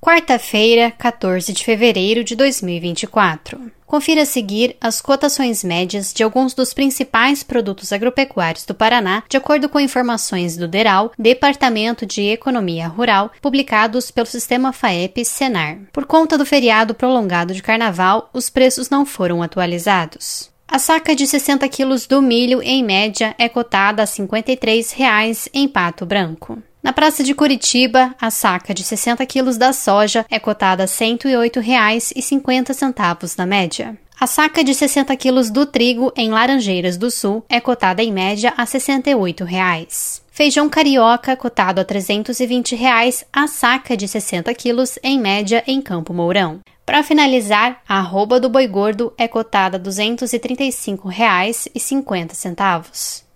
quarta-feira, 14 de fevereiro de 2024. Confira a seguir as cotações médias de alguns dos principais produtos agropecuários do Paraná, de acordo com informações do DERAL, Departamento de Economia Rural, publicados pelo Sistema FAEP-Senar. Por conta do feriado prolongado de Carnaval, os preços não foram atualizados. A saca de 60 quilos do milho, em média, é cotada a R$ 53,00 em Pato Branco. Na Praça de Curitiba, a saca de 60 quilos da soja é cotada a R$ 108,50 na média. A saca de 60 quilos do trigo em Laranjeiras do Sul é cotada em média a R$ 68,00. Feijão carioca cotado a R$ 320,00 a saca de 60 quilos em média em Campo Mourão. Para finalizar, a arroba do boi gordo é cotada a R$ 235,50.